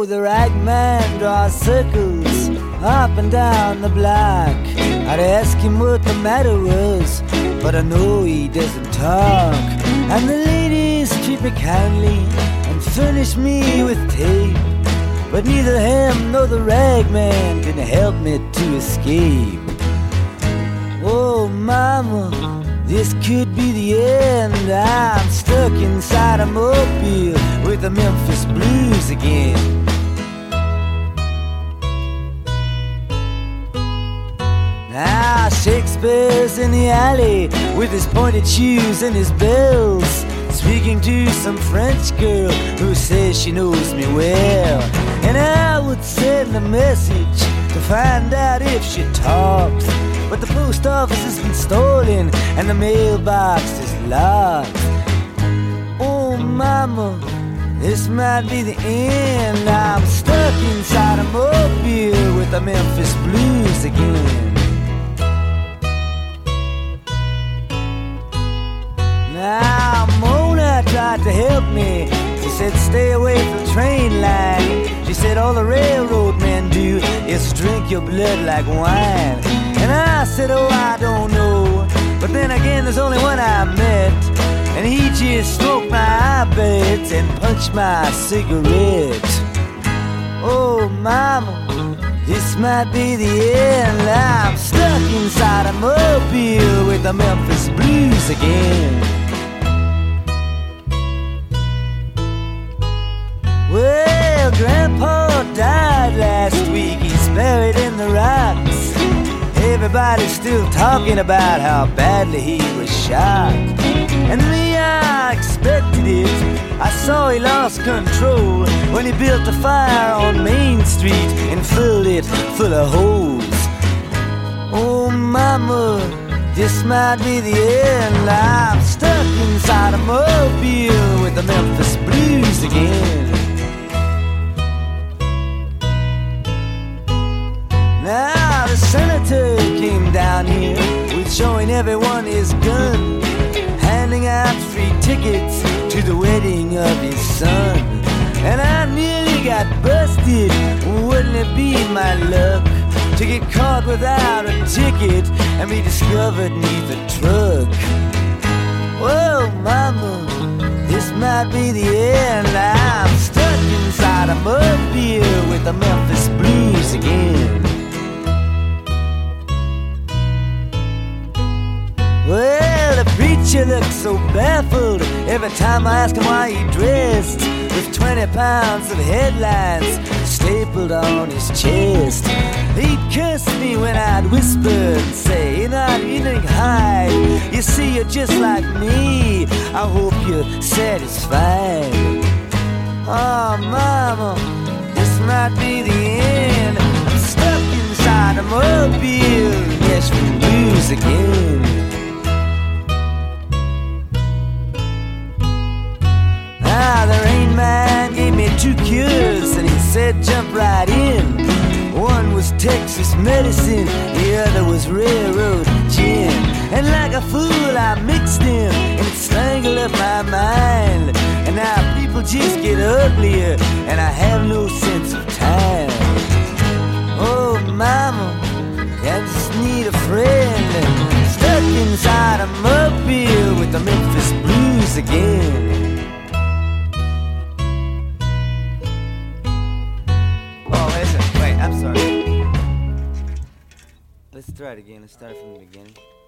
know the ragman draws circles up and down the block. I'd ask him what the matter was, but I know he doesn't talk. And the ladies treat me kindly and furnish me with tape, but neither him nor the ragman can help me to escape. Oh, mama, this could be the end. I'm stuck inside a mobile with the Memphis blues again. Now Shakespeare's in the alley with his pointed shoes and his bells, speaking to some French girl who says she knows me well. And I would send a message to find out if she talks, but the post office has been stolen and the mailbox is locked. Oh, mama, this might be the end. I'm stuck inside a mobile with the Memphis blues again. Now Mona tried to help me. She said stay away from the train line. She said all the railroad men do is drink your blood like wine. And I said, oh, I don't know, but then again there's only one I met, and he just smoked my eyelids and punched my cigarette. Oh, mama, this might be the end. I'm stuck inside a mobile with the Memphis blues again. Well, Grandpa died last week. He's buried in the rocks. Everybody's still talking about how badly he was shot. And me, I expected it. I saw he lost control when he built a fire on Main Street and filled it full of holes. Oh, mama, this might be the end. I'm stuck inside a mobile with the Memphis blues again. Now the senator came down here with showing everyone his gun, handing out free tickets to the wedding of his son. And I nearly got busted. Wouldn't it be my luck to get caught without a ticket and be discovered neath a truck? Whoa, mama, this might be the end. I'm stuck inside a mobile with the Memphis blues again. Well, the preacher looks so baffled every time I ask him why he dressed with 20 pounds of headlines stapled on his chest. He'd curse me when I'd whisper and say, you're not eating high. You see, you're just like me. I hope you're satisfied. Oh, mama, this might be the end. I'm stuck inside a mobile, yes, we lose again. Now the Rain Man gave me 2 cures and he said jump right in. One was Texas medicine, the other was railroad gin. And like a fool I mixed them and it strangled up my mind. And now people just get uglier and I have no sense of time. Oh, mama, I just need a friend. Stuck inside a mobile with the Memphis blues again. I'm sorry. Let's try it again. Let's start from the beginning.